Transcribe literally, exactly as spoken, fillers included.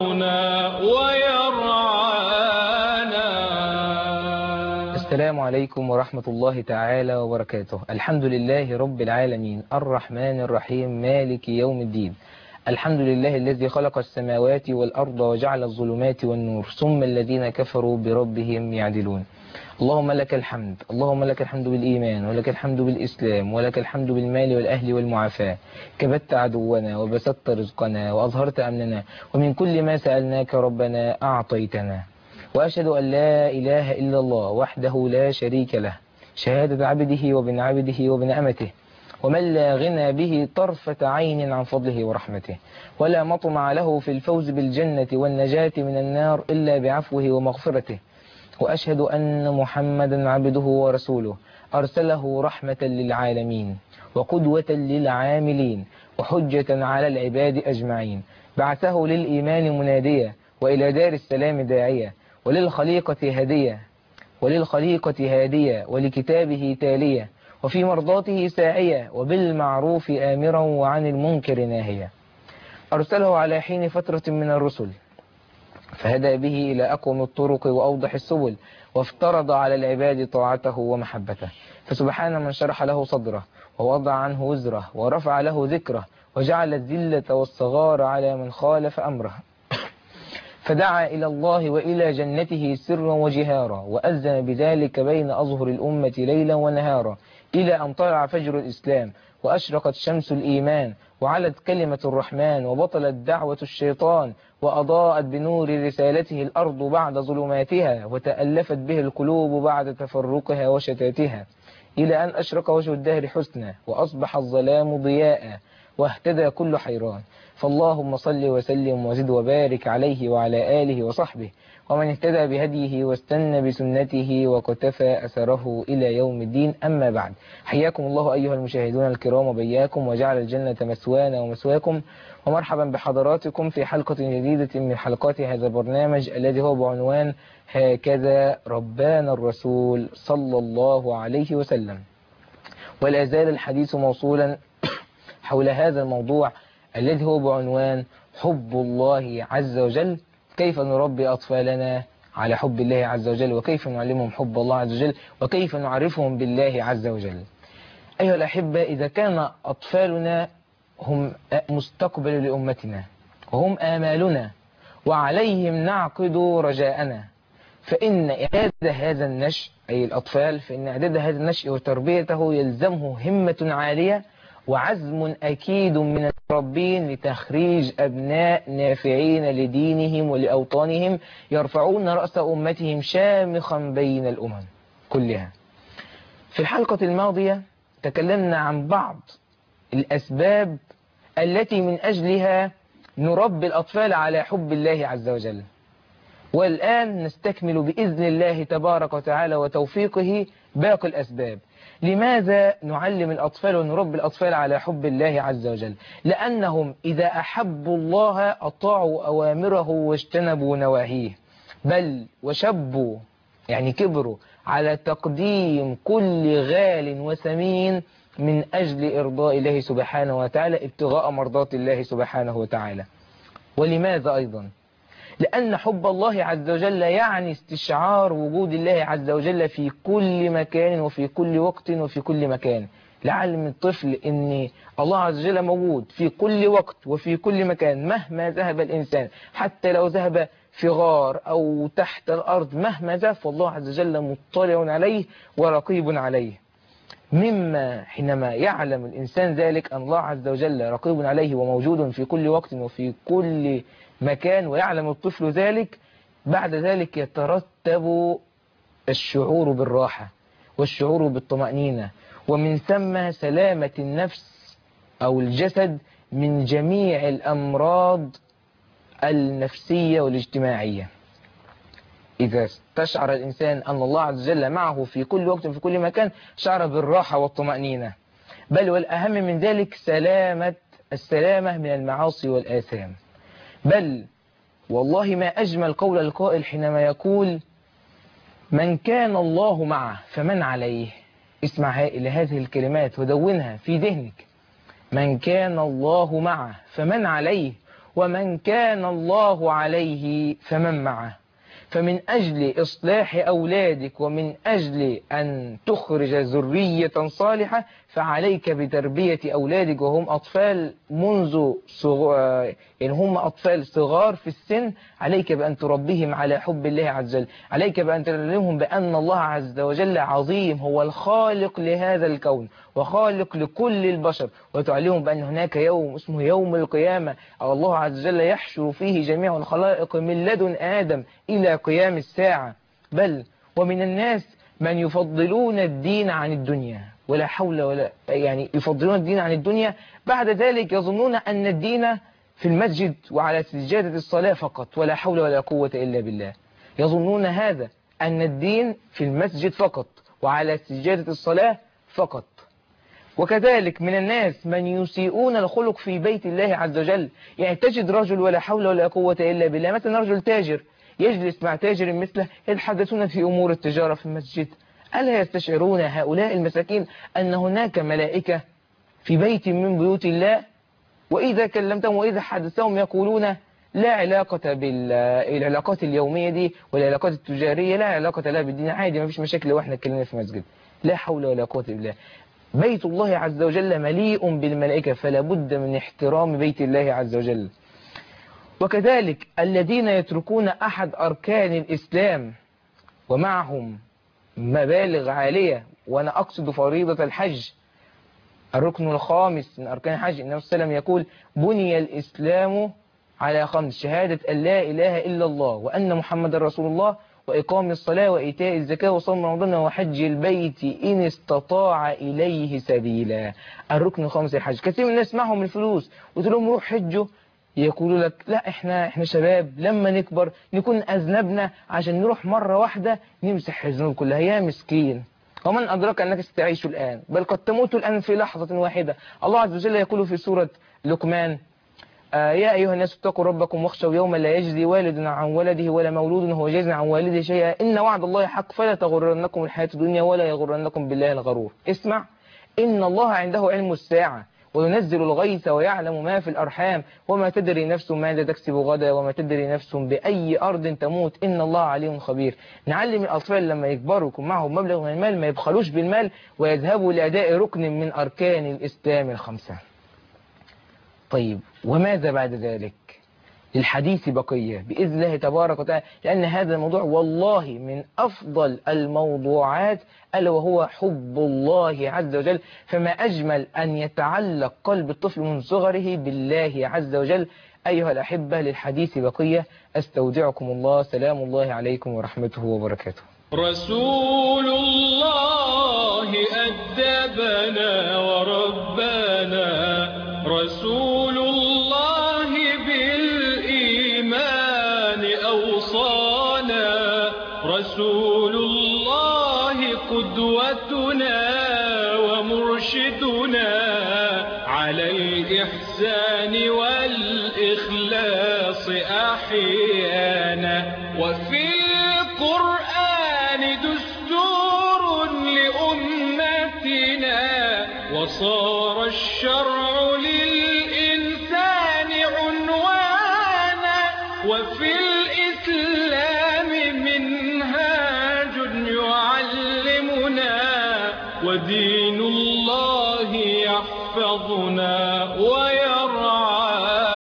ويرعانا. السلام عليكم ورحمة الله تعالى وبركاته. الحمد لله رب العالمين الرحمن الرحيم مالك يوم الدين. الحمد لله الذي خلق السماوات والأرض وجعل الظلمات والنور ثم الذين كفروا بربهم يعدلون. اللهم لك الحمد، اللهم لك الحمد بالإيمان، ولك الحمد بالإسلام، ولك الحمد بالمال والأهل والمعافاة. كبت عدونا وبسطت رزقنا وأظهرت أمننا، ومن كل ما سألناك ربنا أعطيتنا. وأشهد أن لا إله إلا الله وحده لا شريك له، شهادة عبده وابن عبده وابن أمته، ومن لا غنى به طرفة عين عن فضله ورحمته، ولا مطمع له في الفوز بالجنة والنجاة من النار إلا بعفوه ومغفرته. وأشهد أن محمدا عبده ورسوله أرسله رحمة للعالمين وقدوة للعاملين وحجة على العباد أجمعين. بعثه للإيمان مناديا وإلى دار السلام داعية وللخليقة هدية وللخليقة هادية ولكتابه تالية وفي مرضاته ساعية وبالمعروف آمرا وعن المنكر ناهيا. أرسله على حين فترة من الرسل فهدى به إلى أقوم الطرق وأوضح السبل، وافترض على العباد طاعته ومحبته. فسبحان من شرح له صدره ووضع عنه وزره ورفع له ذكره وجعل الذلة والصغار على من خالف أمره. فدعا إلى الله وإلى جنته سرا وجهارا، وأذن بذلك بين أظهر الأمة ليلا ونهارا، إلى أن طلع فجر الإسلام وأشرقت شمس الإيمان وعلت كلمة الرحمن وبطلت دعوة الشيطان وأضاءت بنور رسالته الأرض بعد ظلماتها وتألفت به القلوب بعد تفرقها وشتاتها، إلى أن أشرق وجه الدهر حسنا وأصبح الظلام ضياء واهتدى كل حيران. فاللهم صل وسلم وزد وبارك عليه وعلى آله وصحبه ومن اهتدى بهديه واستنى بسنته وقتفى أثره إلى يوم الدين. أما بعد، حياكم الله أيها المشاهدون الكرام وبياكم وجعل الجنة مسوانا ومسواكم، ومرحبا بحضراتكم في حلقة جديدة من حلقات هذا البرنامج الذي هو بعنوان هكذا ربانا الرسول صلى الله عليه وسلم. ولا زال الحديث موصولا حول هذا الموضوع الذي هو بعنوان حب الله عز وجل، كيف نربي أطفالنا على حب الله عز وجل، وكيف نعلمهم حب الله عز وجل، وكيف نعرفهم بالله عز وجل. أيها الأحبة، إذا كان أطفالنا هم مستقبل لأمتنا وهم آمالنا وعليهم نعقد رجاءنا، فإن إعداد هذا النشء أي الأطفال فإن إعداد هذا النشء وتربيته يلزمه همة عالية وعزم أكيد من المربين لتخريج أبناء نافعين لدينهم ولأوطانهم يرفعون رأس أمتهم شامخا بين الأمم كلها. في الحلقة الماضية تكلمنا عن بعض الأسباب التي من أجلها نربي الأطفال على حب الله عز وجل، والآن نستكمل بإذن الله تبارك وتعالى وتوفيقه باقي الأسباب. لماذا نعلم الأطفال ونربي الأطفال على حب الله عز وجل؟ لأنهم إذا أحبوا الله أطاعوا أوامره واجتنبوا نواهيه، بل وشبوا يعني كبروا على تقديم كل غال وثمين من أجل إرضاء الله سبحانه وتعالى ابتغاء مرضات الله سبحانه وتعالى. ولماذا أيضا؟ لأن حب الله عز وجل يعني استشعار وجود الله عز وجل في كل مكان وفي كل وقت وفي كل مكان. لعلم الطفل أن الله عز وجل موجود في كل وقت وفي كل مكان مهما ذهب الإنسان، حتى لو ذهب في غار أو تحت الأرض، مهما ذهب فالله عز وجل مطلع عليه ورقيب عليه. مما حينما يعلم الإنسان ذلك أن الله عز وجل رقيب عليه وموجود في كل وقت وفي كل مكان ويعلم الطفل ذلك، بعد ذلك يترتب الشعور بالراحة والشعور بالطمأنينة، ومن ثم سلامة النفس أو الجسد من جميع الأمراض النفسية والاجتماعية. إذا استشعر الإنسان أن الله عز وجل معه في كل وقت وفي كل مكان شعر بالراحة والطمأنينة، بل والأهم من ذلك سلامة السلامة من المعاصي والآثام. بل والله ما أجمل قول القائل حينما يقول من كان الله معه فمن عليه. اسمع إلى هذه الكلمات ودونها في ذهنك. من كان الله معه فمن عليه، ومن كان الله عليه فمن معه. فمن أجل إصلاح أولادك ومن أجل أن تخرج ذرية صالحة فعليك بتربية أولادك وهم أطفال منذ صغار، يعني هم أطفال صغار في السن. عليك بأن تربيهم على حب الله عز وجل، عليك بأن تعلمهم بأن الله عز وجل عظيم، هو الخالق لهذا الكون وخالق لكل البشر، وتعلمهم بأن هناك يوم اسمه يوم القيامة الله عز وجل يحشر فيه جميع الخلائق من لدن آدم إلى قيام الساعة. بل ومن الناس من يفضلون الدين عن الدنيا، ولا حول ولا يعني يفضلون الدين عن الدنيا، بعد ذلك يظنون أن الدين في المسجد وعلى سجادة الصلاة فقط، ولا حول ولا قوة إلا بالله. يظنون هذا، أن الدين في المسجد فقط وعلى سجادة الصلاة فقط. وكذلك من الناس من يسيئون الخلق في بيت الله عز وجل، يعني تجد رجل ولا حول ولا قوة إلا بالله، مثلا رجل تاجر يجلس مع تاجر مثله يتحدثون في أمور التجارة في المسجد. ألا يستشعرون هؤلاء المساكين أن هناك ملائكة في بيت من بيوت الله، وإذا كلمتهم وإذا حدثهم يقولون لا علاقة بالعلاقات اليومية دي والعلاقات التجارية، لا علاقة لها بالدين، عادي ما فيش مشاكل وإحنا اتكلمنا في مسجد. لا حول ولا قوة إلا بالله. بيت الله عز وجل مليء بالملائكة، فلا بد من احترام بيت الله عز وجل. وكذلك الذين يتركون أحد أركان الإسلام ومعهم مبالغ عالية، وأنا أقصد فريضة الحج، الركن الخامس من أركان الحج. النبي صلى الله عليه وسلم يقول بني الإسلام على خمس: شهادة أن لا إله إلا الله وأن محمد رسول الله وإقام الصلاة وإيتاء الزكاة وصوم رمضان وحج البيت إن استطاع إليه سبيلا. الركن الخامس الحج. كثير من الناس معهم الفلوس وتقول لهم روح حجوا، يقولوا لك لا احنا احنا شباب لما نكبر نكون أذنبنا عشان نروح مرة واحدة نمسح الذنوب كلها. يا مسكين، ومن أدرك أنك ستعيش الآن، بل قد تموت الآن في لحظة واحدة. الله عز وجل يقول في سورة لقمان آه يا أيها الناس اتقوا ربكم واخشوا يوما لا يجزي والد عن ولده ولا مولود هو جاز عن والده شيئا إن وعد الله حق فلا تغرنكم الحياة الدنيا ولا يغرنكم بالله الغرور. اسمع، إن الله عنده علم الساعة وينزل الغيث ويعلم ما في الأرحام وما تدري نفس ماذا تكسب غدا وما تدري نفس بأي أرض تموت إن الله عليم خبير. نعلم الأطفال لما يكبروا يكون معهم مبلغ من المال ما يبخلوش بالمال ويذهبوا لأداء ركن من أركان الإسلام الخمسة. طيب وماذا بعد ذلك؟ للحديث بقية بإذن الله تبارك وتعالى، لأن هذا الموضوع والله من أفضل الموضوعات، ألا وهو حب الله عز وجل. فما أجمل أن يتعلق قلب الطفل من صغره بالله عز وجل. أيها الأحبة للحديث بقية، أستودعكم الله، سلام الله عليكم ورحمته وبركاته. رسول الله أدبنا وربنا، رسول الله بالإيمان أوصانا، رسول الله قدوتنا ومرشدنا على الإحسان والإخلاص أحيانا. وفي القرآن دستور لأمتنا وصار الشرع للإنسان عنوانا. وفي